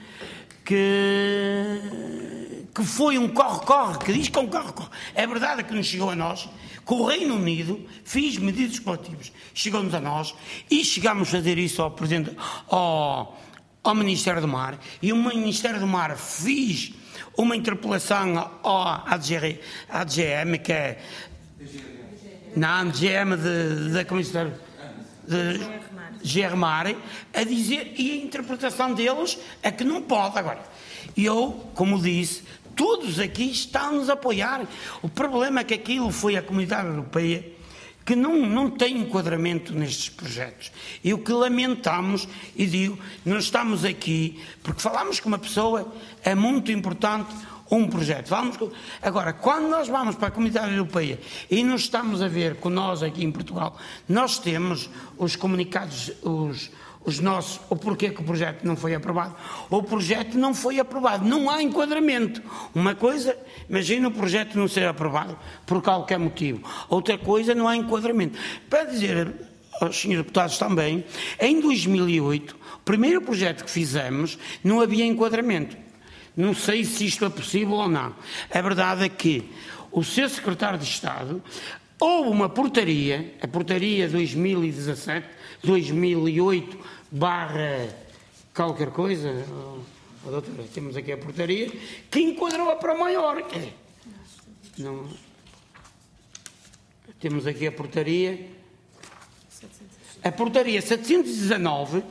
foi um corre-corre, que diz que é um corre-corre. É verdade que nos chegou a nós, que o Reino Unido fez medidas coletivas, chegou-nos a nós e chegámos a fazer isso ao Presidente, ao Ministério do Mar, e o Ministério do Mar fez uma interpelação à DGM, que é na DGM da Comissão de GRMAR, a dizer, e a interpretação deles é que não pode. Agora, eu, como disse, todos aqui estão-nos a apoiar. O problema é que aquilo foi a Comunidade Europeia que não tem enquadramento nestes projetos. E o que lamentamos, e digo, nós estamos aqui, porque falamos com uma pessoa, é muito importante um projeto. Agora, quando nós vamos para a Comunidade Europeia e nos estamos a ver com nós aqui em Portugal, nós temos os comunicados, os nossos, o porquê que o projeto não foi aprovado. O projeto não foi aprovado, não há enquadramento. Uma coisa, imagina o projeto não ser aprovado por qualquer motivo. Outra coisa, não há enquadramento. Para dizer aos senhores deputados também, em 2008, o primeiro projeto que fizemos, não havia enquadramento. Não sei se isto é possível ou não. A verdade é que o seu secretário de Estado, houve uma portaria, a portaria 2017, 2008, qualquer coisa, doutora, temos aqui a portaria, que enquadrou para o maior. Não, temos aqui a portaria 719,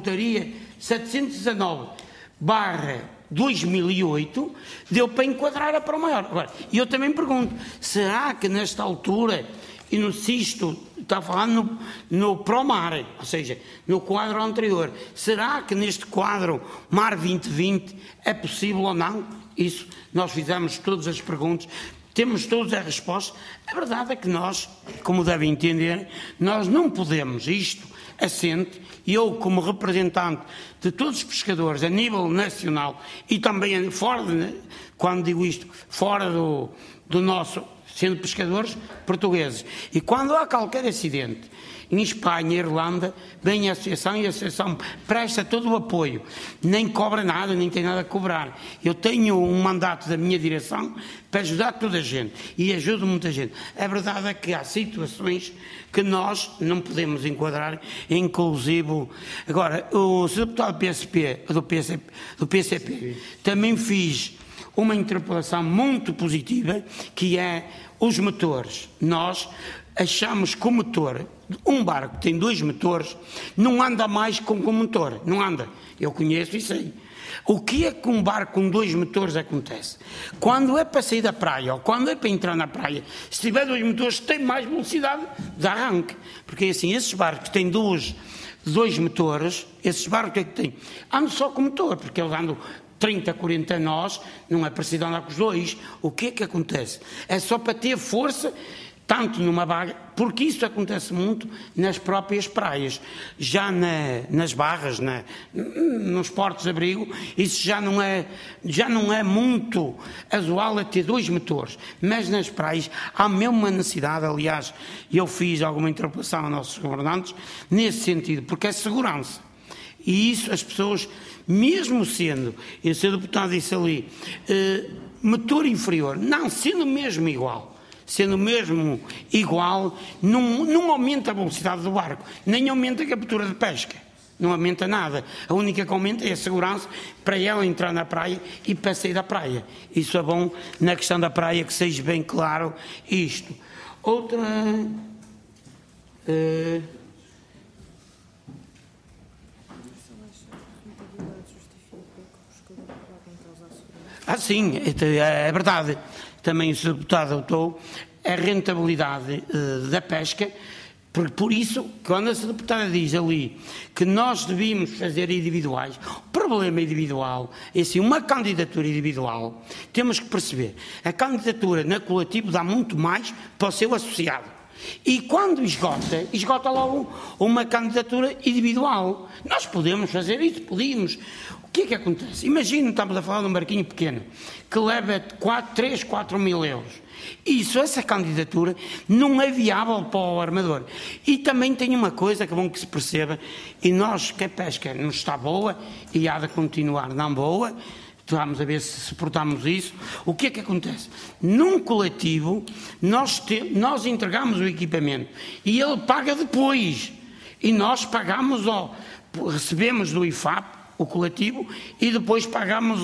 barra 2008, deu para enquadrar a para o maior. Agora, eu também pergunto, será que nesta altura, e no isto está falando no ProMar, ou seja, no quadro anterior, será que neste quadro MAR 2020 é possível ou não? Isso, nós fizemos todas as perguntas, temos todas as respostas. A verdade é que nós, como devem entender, nós não podemos, isto assente, e eu como representante de todos os pescadores a nível nacional e também fora, quando digo isto, fora do nosso, sendo pescadores portugueses, e quando há qualquer acidente, em Espanha, Irlanda, vem a associação e a associação presta todo o apoio, nem cobra nada, nem tem nada a cobrar. Eu tenho um mandato da minha direção para ajudar toda a gente e ajudo muita gente. A verdade é que há situações que nós não podemos enquadrar, inclusive. Agora, o Sr. Deputado do PCP também fiz uma interpelação muito positiva, que é os motores. Nós achamos que o motor, um barco que tem 2 motores, não anda mais com o motor, não anda. Eu conheço e sei. O que é que um barco com 2 motores acontece? Quando é para sair da praia ou quando é para entrar na praia, se tiver 2 motores, tem mais velocidade de arranque. Porque assim, esses barcos que têm 2 motores, esses barcos que têm, andam só com motor, porque eles andam 30, 40 nós, não é preciso andar com os 2. O que é que acontece? É só para ter força, tanto numa barra, porque isso acontece muito nas próprias praias, já nas barras, nos portos de abrigo, isso já não é muito usual a ter 2 motores, mas nas praias há mesmo uma necessidade. Aliás, eu fiz alguma interpelação aos nossos governantes nesse sentido, porque é segurança, e isso as pessoas, mesmo sendo, e o Sr. Deputado disse ali, motor inferior, não, sendo mesmo igual, não aumenta a velocidade do barco, nem aumenta a captura de pesca, não aumenta nada. A única que aumenta é a segurança para ela entrar na praia e para sair da praia. Isso é bom na questão da praia, que seja bem claro isto. Outra... sim, é verdade. Também o Sr. Deputado adotou a rentabilidade da pesca, por isso, quando a Sra. Deputada diz ali que nós devíamos fazer individuais, o problema individual é assim, uma candidatura individual, temos que perceber, a candidatura na coletivo dá muito mais para o seu associado. E quando esgota logo uma candidatura individual. Nós podemos fazer isso, podíamos. O que é que acontece? Imagina, estamos a falar de um barquinho pequeno, que leva 3, 4 mil euros. Essa candidatura não é viável para o armador. E também tem uma coisa que é bom que se perceba, e nós, que a pesca não está boa, e há de continuar não boa, vamos a ver se suportamos isso. O que é que acontece? Num coletivo, nós entregamos o equipamento e ele paga depois. E nós pagamos, recebemos do IFAP, o coletivo, e depois pagamos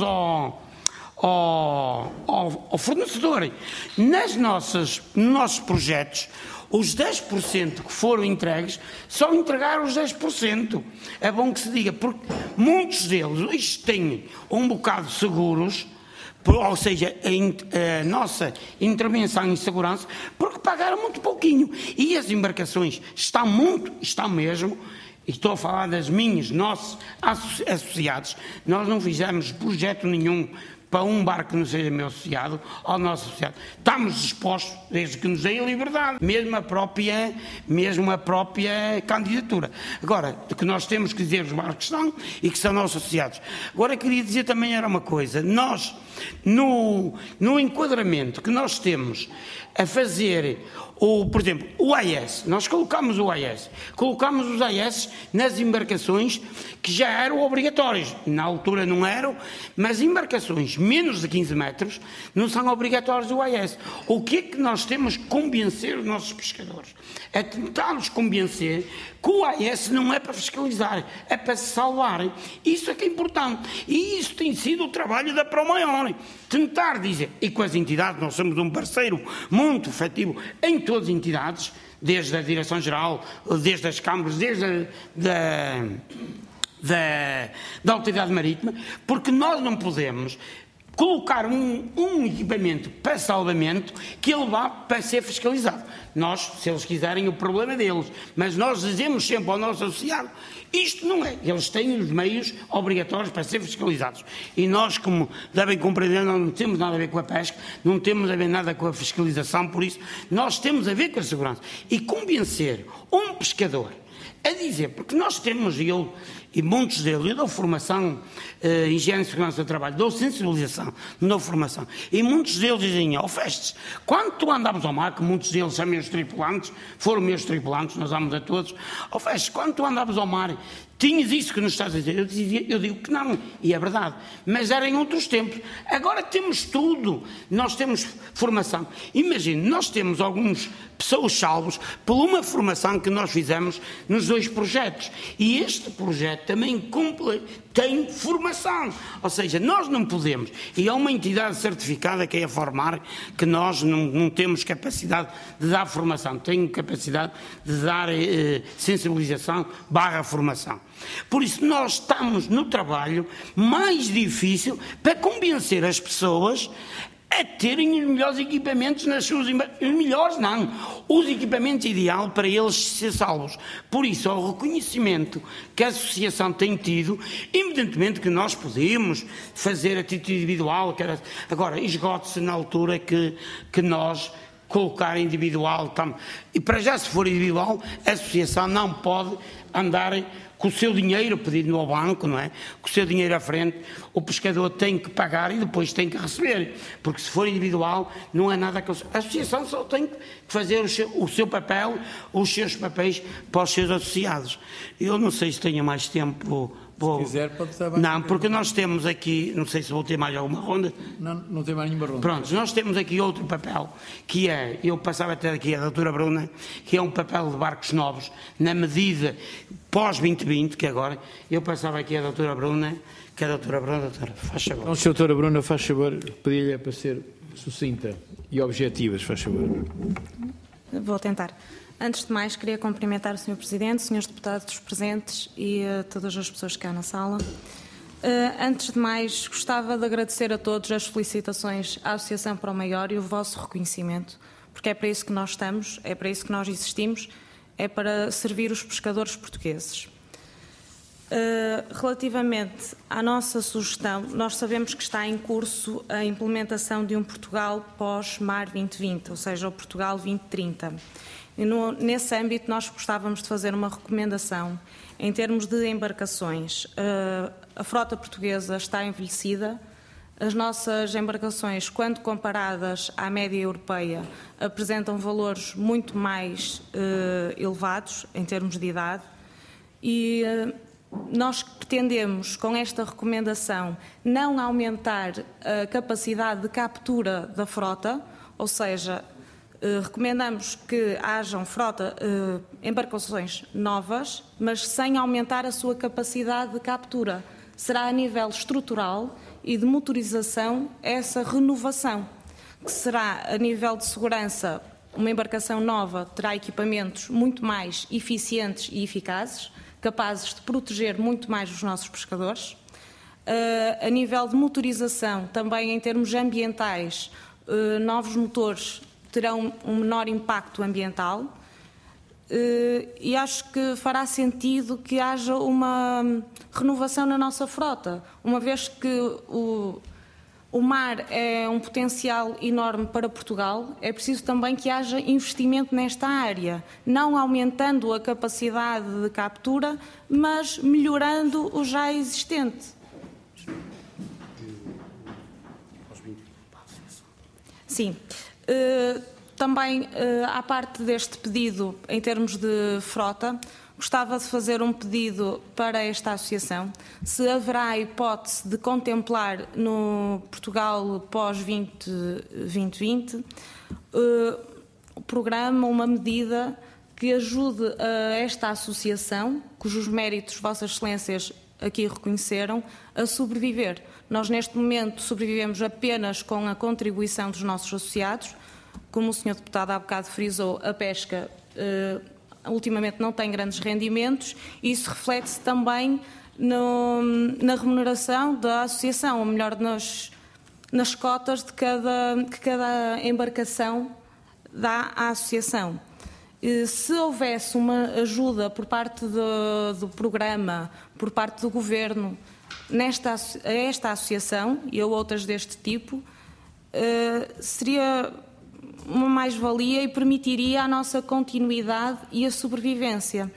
ao fornecedor. Nos nossos projetos, os 10% que foram entregues, só entregaram os 10%. É bom que se diga, porque muitos deles hoje têm um bocado seguros, ou seja, a nossa intervenção em segurança, porque pagaram muito pouquinho. E as embarcações estão mesmo, e estou a falar das nossos associados, nós não fizemos projeto nenhum para um barco que não seja meu associado, ao nosso associado. Estamos dispostos, desde que nos deem a liberdade, mesmo a própria candidatura. Agora, que nós temos que dizer os barcos estão e que são nossos associados. Agora, queria dizer também era uma coisa, nós, no enquadramento que nós temos a fazer, por exemplo, o AES, nós colocamos o AES, colocamos os AES nas embarcações que já eram obrigatórias, na altura não eram, mas embarcações menos de 15 metros não são obrigatórias o AES. O que é que nós temos que convencer os nossos pescadores? É tentar-los convencer que o AES não é para fiscalizar, é para se salvar. Isso é que é importante. E isso tem sido o trabalho da Promaior. Tentar dizer, e com as entidades, nós somos um parceiro muito efetivo em todas as entidades, desde a Direção-Geral, desde as câmaras, desde da Autoridade Marítima, porque nós não podemos colocar um equipamento para salvamento que ele vá para ser fiscalizado. Nós, se eles quiserem, o problema é deles, mas nós dizemos sempre ao nosso associado, isto não é, eles têm os meios obrigatórios para ser fiscalizados. E nós, como devem compreender, não temos nada a ver com a pesca, não temos a ver nada com a fiscalização, por isso nós temos a ver com a segurança. E convencer um pescador a dizer, porque nós temos, e muitos deles, eu dou formação em higiene e segurança do trabalho, dou sensibilização, não dou formação, e muitos deles dizem, Festes, quando tu andavas ao mar, que muitos deles são meus tripulantes, foram meus tripulantes, nós amamos a todos, Festes, quando tu andavas ao mar, tinhas isso que nos estás a dizer? Eu digo que não, e é verdade, mas era em outros tempos. Agora temos tudo, nós temos formação. Imagine, nós temos alguns pessoas salvos por uma formação que nós fizemos nos 2 projetos. E este projeto também tem formação. Ou seja, nós não podemos, e há uma entidade certificada que é a Formar, que nós não temos capacidade de dar formação, tem capacidade de dar sensibilização / formação. Por isso nós estamos no trabalho mais difícil para convencer as pessoas a terem os melhores equipamentos nas suas embarcações. Os melhores não, os equipamentos ideais para eles ser salvos. Por isso, ao reconhecimento que a associação tem tido, evidentemente que nós podemos fazer a título individual, agora esgote-se na altura que nós colocar individual, e para já se for individual, a associação não pode andar com o seu dinheiro pedido ao banco, não é? Com o seu dinheiro à frente, o pescador tem que pagar e depois tem que receber, porque se for individual não é nada que a associação só tem que fazer o seu papel, os seus papéis para os seus associados. Eu não sei se tenho mais tempo. Se quiser, pode estar bem. Não, porque nós temos aqui, não sei se vou ter mais alguma ronda. Não tem mais nenhuma ronda. Pronto, nós temos aqui outro papel, que é, eu passava até aqui a doutora Bruna, que é um papel de barcos novos, na medida pós-2020, que agora, eu passava aqui a doutora Bruna, que a doutora Bruna, faz favor. Então, se a doutora Bruna faz favor, pedia-lhe para ser sucinta e objetiva, faz favor. Vou tentar. Antes de mais, queria cumprimentar o Sr. Presidente, senhores deputados presentes e todas as pessoas que há na sala. Antes de mais, gostava de agradecer a todos as felicitações à Associação Promaior e o vosso reconhecimento, porque é para isso que nós estamos, é para isso que nós existimos, é para servir os pescadores portugueses. Relativamente à nossa sugestão, nós sabemos que está em curso a implementação de um Portugal pós-Mar 2020, ou seja, o Portugal 2030. E nesse âmbito nós gostávamos de fazer uma recomendação em termos de embarcações. A frota portuguesa está envelhecida, as nossas embarcações, quando comparadas à média europeia, apresentam valores muito mais elevados em termos de idade e nós pretendemos, com esta recomendação, não aumentar a capacidade de captura da frota, ou seja, recomendamos que hajam embarcações novas, mas sem aumentar a sua capacidade de captura. Será a nível estrutural e de motorização essa renovação, que será a nível de segurança. Uma embarcação nova terá equipamentos muito mais eficientes e eficazes, capazes de proteger muito mais os nossos pescadores. A nível de motorização, também em termos ambientais, novos motores terão um menor impacto ambiental e acho que fará sentido que haja uma renovação na nossa frota, uma vez que O mar é um potencial enorme para Portugal, é preciso também que haja investimento nesta área, não aumentando a capacidade de captura, mas melhorando o já existente. Sim. Também, à parte deste pedido, em termos de frota, gostava de fazer um pedido para esta associação. Se haverá a hipótese de contemplar no Portugal pós-2020 o programa, uma medida que ajude a esta associação, cujos méritos Vossas Excelências aqui reconheceram, a sobreviver. Nós, neste momento, sobrevivemos apenas com a contribuição dos nossos associados. Como o Sr. Deputado há bocado frisou, a pesca ultimamente não tem grandes rendimentos, e isso reflete-se também na remuneração da associação, ou melhor, nas cotas que cada embarcação dá à associação. Se houvesse uma ajuda por parte do programa, por parte do Governo, a esta associação e a outras deste tipo, seria uma mais-valia e permitiria a nossa continuidade e a sobrevivência.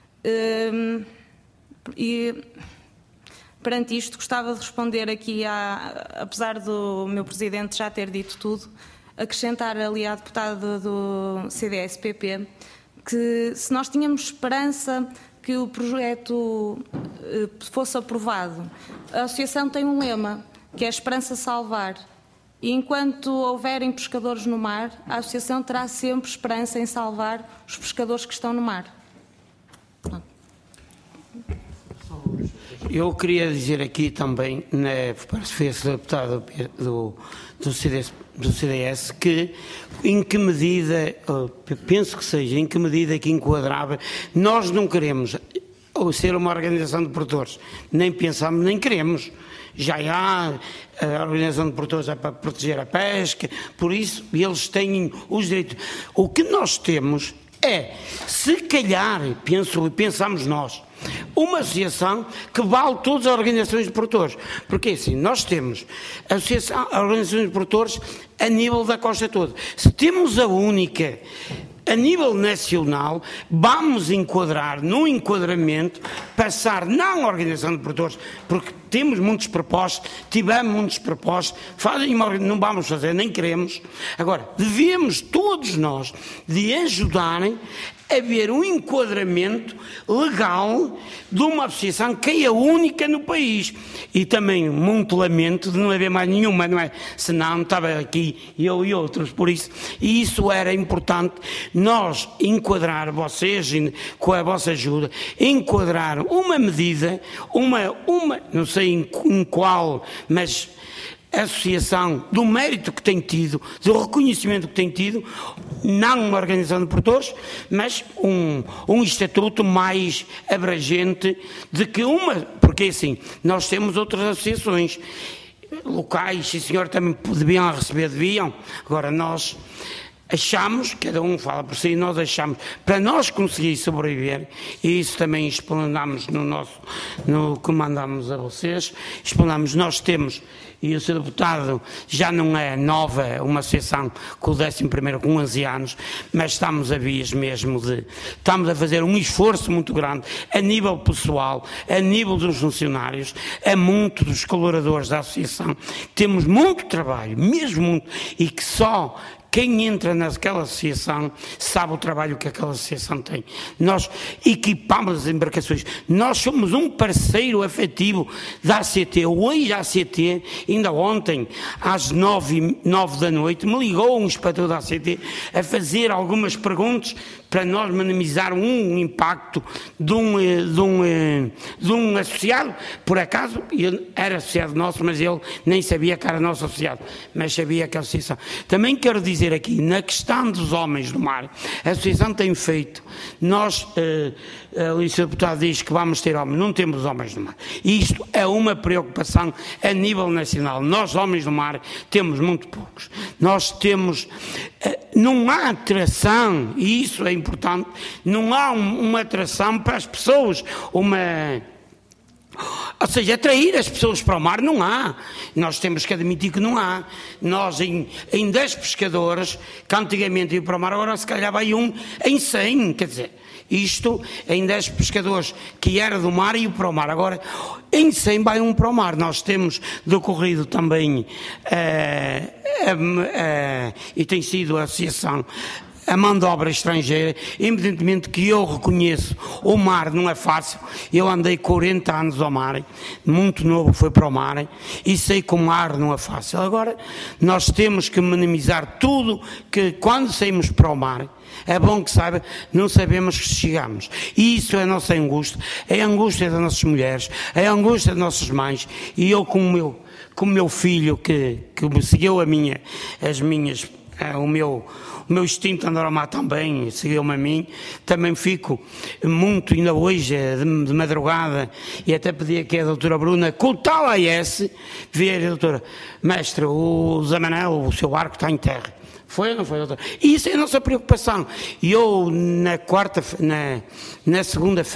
E perante isto, gostava de responder aqui, apesar do meu Presidente já ter dito tudo, acrescentar ali à deputada do CDS-PP que, se nós tínhamos esperança que o projeto fosse aprovado, a associação tem um lema, que é a esperança salvar. E enquanto houverem pescadores no mar, a associação terá sempre esperança em salvar os pescadores que estão no mar. Eu queria dizer aqui também, para a Sr. Deputado do CDS, que em que medida, penso que seja, em que medida que enquadrava, nós não queremos ser uma organização de produtores, nem pensamos, nem queremos. Já há a organização de produtores é para proteger a pesca, por isso eles têm os direitos. O que nós temos é, se calhar, pensamos nós, uma associação que vale todas as organizações de produtores. Porque assim, nós temos organizações de produtores a nível da costa toda. Se temos a única a nível nacional, vamos enquadrar, no enquadramento, passar não a organização de produtores, porque temos muitos propostos, tivemos muitos propostos, não vamos fazer, nem queremos. Agora, devemos todos nós de ajudarem a haver um enquadramento legal de uma associação que é a única no país. E também muito lamento de não haver mais nenhuma, não é? Senão estava aqui eu e outros, por isso. E isso era importante, nós enquadrar vocês, com a vossa ajuda, enquadrar uma medida, não sei em qual, mas a associação, do mérito que tem tido, do reconhecimento que tem tido, não uma organização de produtores, mas um estatuto mais abrangente de que porque assim, nós temos outras associações locais, sim senhor, também deviam, agora nós achamos, cada um fala por si, nós achamos, para nós conseguir sobreviver, e isso também explanamos no que mandamos a vocês, nós temos, e o Sr. Deputado já não é nova, uma associação com o 11º com 11 anos, mas estamos a vias mesmo estamos a fazer um esforço muito grande, a nível pessoal, a nível dos funcionários, a muito dos colaboradores da associação, temos muito trabalho, mesmo muito, e que só quem entra naquela associação sabe o trabalho que aquela associação tem. Nós equipamos as embarcações. Nós somos um parceiro afetivo da ACT. Hoje a ACT, ainda ontem, às 9 da noite, me ligou um inspetor da ACT a fazer algumas perguntas para nós minimizar um impacto de um associado. Por acaso, ele era associado nosso, mas ele nem sabia que era nosso associado, mas sabia que a associação. Também quero dizer aqui, na questão dos homens do mar, a associação tem feito, nós, o Sr. Deputado diz que vamos ter homens, não temos homens do mar. E isto é uma preocupação a nível nacional. Nós, homens do mar, temos muito poucos. Nós temos, não há atração, e isso é importante, não há uma atração para as pessoas, Ou seja, atrair as pessoas para o mar não há. Nós temos que admitir que não há. Nós, em 10 pescadores, que antigamente iam para o mar, agora se calhar vai um em 100. Quer dizer, isto em 10 pescadores que era do mar e iam para o mar. Agora, em 100 vai um para o mar. Nós temos decorrido também, e tem sido a associação, a mão de obra estrangeira, evidentemente que eu reconheço, o mar não é fácil, eu andei 40 anos ao mar, muito novo foi para o mar, e sei que o mar não é fácil. Agora, nós temos que minimizar tudo, que quando saímos para o mar, é bom que saiba, não sabemos que chegamos. E isso é a nossa angústia, é a angústia das nossas mulheres, é a angústia das nossas mães, e eu com o meu filho, que me seguiu o meu instinto andar ao mar também, seguiu-me a mim, também fico muito, ainda hoje, de madrugada, e até pedi aqui a doutora Bruna, com o tal AS, ver, doutora, mestre, o Zé Manel, o seu barco está em terra. Foi ou não foi, doutor? E isso é a nossa preocupação. E eu, na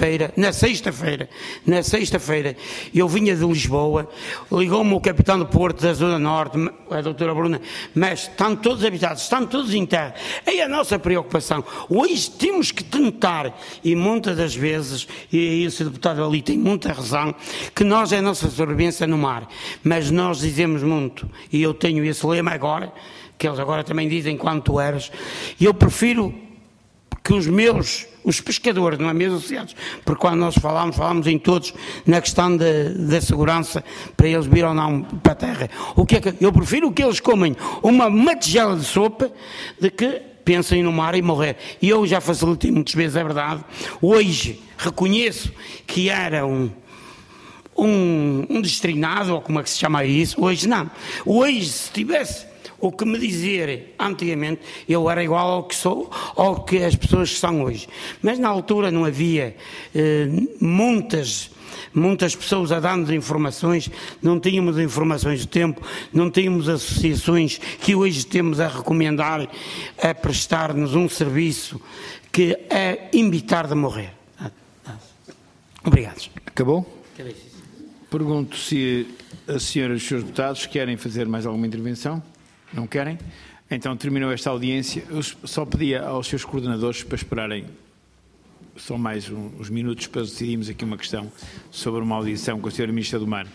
sexta-feira, eu vinha de Lisboa, ligou-me o capitão do Porto da Zona Norte, a doutora Bruna, mas estão todos habitados, estão todos em terra. É a nossa preocupação. Hoje temos que tentar, e muitas das vezes, e esse deputado ali tem muita razão, que nós é a nossa sobrevivência no mar. Mas nós dizemos muito, e eu tenho esse lema agora, que eles agora também dizem quando tu eras, e eu prefiro que os pescadores, não é mesmo associados, porque quando nós falamos em todos na questão da segurança, para eles vir ou não para a terra. Eu prefiro que eles comem uma tigela de sopa de que pensem no mar e morrer. E eu já facilitei muitas vezes, é verdade. Hoje reconheço que era um destrinado, ou como é que se chama isso, hoje não. Hoje, se tivesse o que me dizer antigamente, eu era igual ao que sou, ao que as pessoas são hoje. Mas na altura não havia muitas pessoas a dar-nos informações, não tínhamos informações do tempo, não tínhamos associações que hoje temos a recomendar, a prestar-nos um serviço que é evitar de morrer. Obrigado. Acabou? Pergunto se a senhora e os senhores deputados querem fazer mais alguma intervenção. Não querem? Então terminou esta audiência. Eu só pedia aos seus coordenadores para esperarem só mais uns minutos para decidirmos aqui uma questão sobre uma audição com a senhora Ministra do Mar.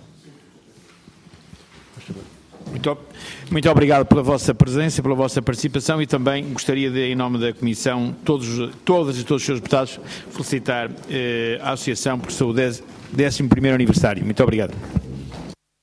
Muito obrigado pela vossa presença, pela vossa participação, e também gostaria de, em nome da Comissão, todas e todos os senhores deputados, felicitar a Associação por seu 11º aniversário. Muito obrigado.